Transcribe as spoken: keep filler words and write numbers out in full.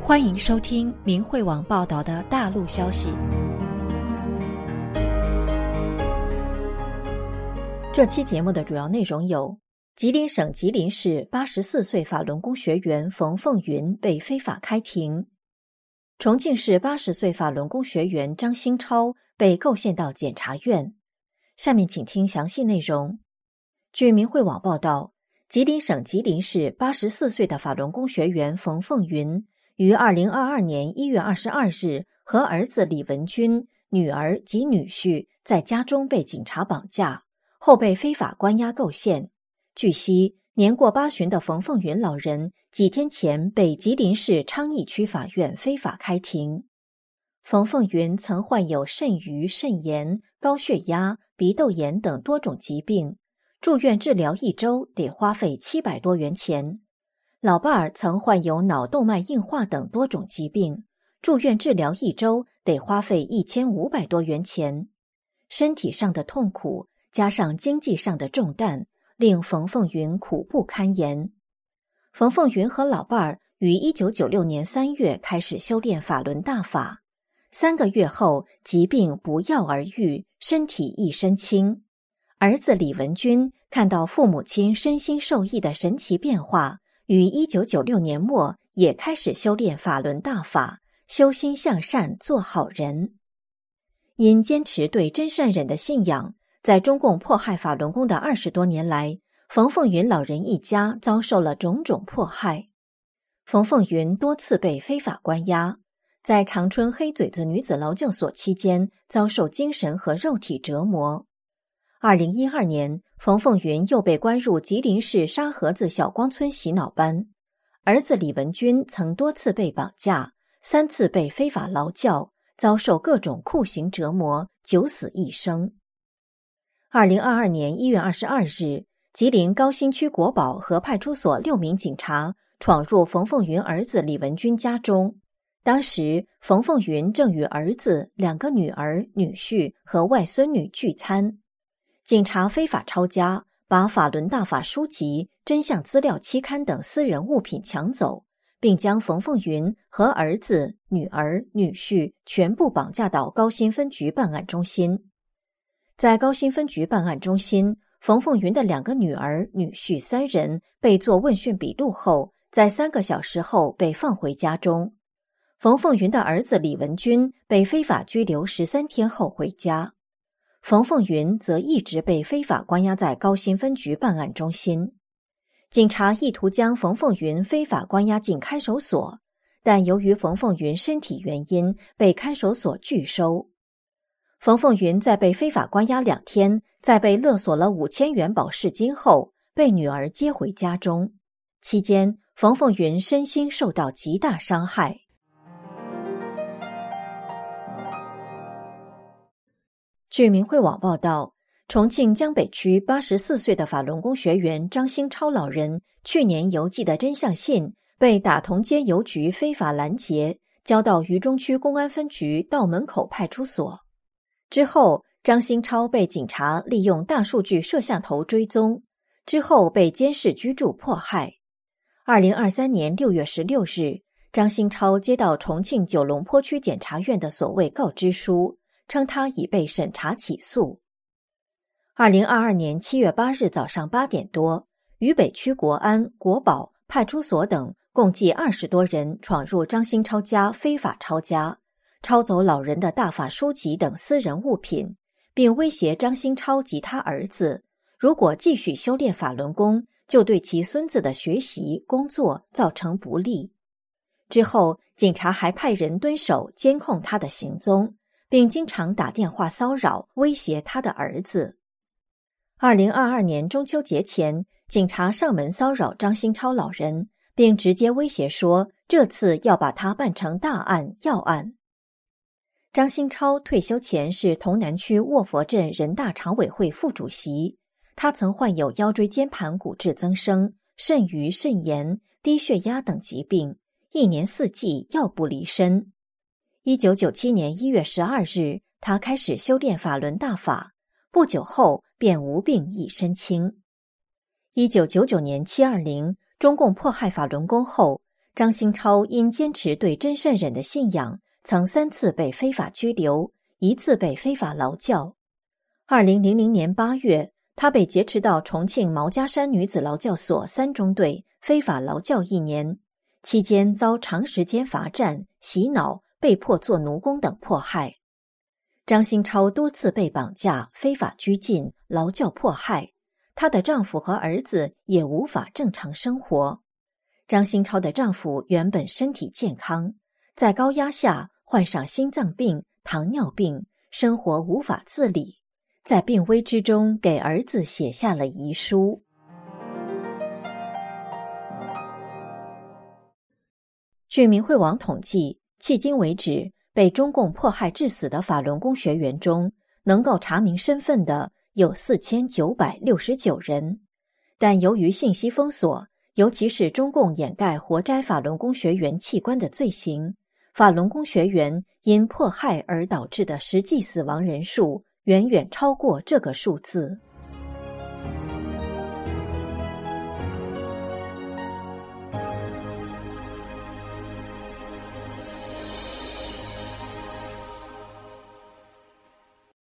欢迎收听明慧网报道的大陆消息。这期节目的主要内容有：吉林省吉林市八十四岁法轮功学员冯凤云被非法开庭；重庆市八十岁法轮功学员张新超被构陷到检察院。下面请听详细内容。据明慧网报道，吉林省吉林市八十四岁的法轮功学员冯凤云于二零二二年一月二十二日和儿子李文军、女儿及女婿在家中被警察绑架，后被非法关押构陷。据悉，年过八旬的冯凤云老人几天前被吉林市昌邑区法院非法开庭。冯凤云曾患有肾盂、肾炎、高血压、鼻窦炎等多种疾病，住院治疗一周得花费七百多元钱。老伴儿曾患有脑动脉硬化等多种疾病，住院治疗一周得花费一千五百多元钱。身体上的痛苦加上经济上的重担，令冯凤云苦不堪言。冯凤云和老伴儿于一九九六年三月开始修炼法轮大法，三个月后疾病不药而愈，身体一身轻。儿子李文军看到父母亲身心受益的神奇变化，于一九九六年末也开始修炼法轮大法，修心向善，做好人。因坚持对真善忍的信仰，在中共迫害法轮功的二十多年来，冯凤云老人一家遭受了种种迫害。冯凤云多次被非法关押，在长春黑嘴子女子劳教所期间遭受精神和肉体折磨。二零一二年，冯凤云又被关入吉林市沙河子小光村洗脑班。儿子李文军曾多次被绑架，三次被非法劳教，遭受各种酷刑折磨，九死一生。二零二二年一月二十二日，吉林高新区国保和派出所六名警察闯入冯凤云儿子李文军家中。当时，冯凤云正与儿子、两个女儿、女婿和外孙女聚餐。警察非法抄家，把法轮大法书籍、真相资料期刊等私人物品抢走，并将冯凤云和儿子、女儿、女婿全部绑架到高新分局办案中心。在高新分局办案中心，冯凤云的两个女儿、女婿三人被做问讯笔录后，在三个小时后被放回家中。冯凤云的儿子李文军被非法拘留十三天后回家。冯凤云则一直被非法关押在高新分局办案中心。警察意图将冯凤云非法关押进看守所，但由于冯凤云身体原因，被看守所拒收。冯凤云在被非法关押两天，在被勒索了五千元保释金后，被女儿接回家中。期间，冯凤云身心受到极大伤害。据明慧网报道，重庆江北区八十四岁的法轮功学员张新超老人去年邮寄的真相信被打同街邮局非法拦截，交到渝中区公安分局道门口派出所。之后，张新超被警察利用大数据摄像头追踪，之后被监视居住迫害。二零二三年六月十六日，张新超接到重庆九龙坡区检察院的所谓告知书，称他已被审查起诉。二零二二年七月八日早上八点多，渝北区国安、国保、派出所等共计二十多人闯入张新超家非法抄家，抄走老人的大法书籍等私人物品，并威胁张新超及他儿子，如果继续修炼法轮功，就对其孙子的学习、工作造成不利。之后，警察还派人蹲守监控他的行踪，并经常打电话骚扰、威胁他的儿子。二零二二年中秋节前，警察上门骚扰张新超老人，并直接威胁说，这次要把他办成大案要案。张新超退休前是潼南区卧佛镇人大常委会副主席，他曾患有腰椎间盘骨质增生、肾盂、肾炎、低血压等疾病，一年四季药不离身。一九九七年一月十二日，他开始修炼法轮大法，不久后便无病一身轻。一九九九年七二零，中共迫害法轮功后， 张兴超因坚持对真善忍的信仰，曾三次被非法拘留，一次被非法劳教。二零零零年八月，他被劫持到重庆毛家山女子劳教所三中队非法劳教一年，期间遭长时间罚站、洗脑、被迫做奴工等迫害。张兴超多次被绑架、非法拘禁、劳教迫害，她的丈夫和儿子也无法正常生活。张兴超的丈夫原本身体健康，在高压下患上心脏病、糖尿病，生活无法自理，在病危之中给儿子写下了遗书。据明慧网统计，迄今为止，被中共迫害致死的法轮功学员中，能够查明身份的有四千九百六十九人，但由于信息封锁，尤其是中共掩盖活摘法轮功学员器官的罪行，法轮功学员因迫害而导致的实际死亡人数远远超过这个数字。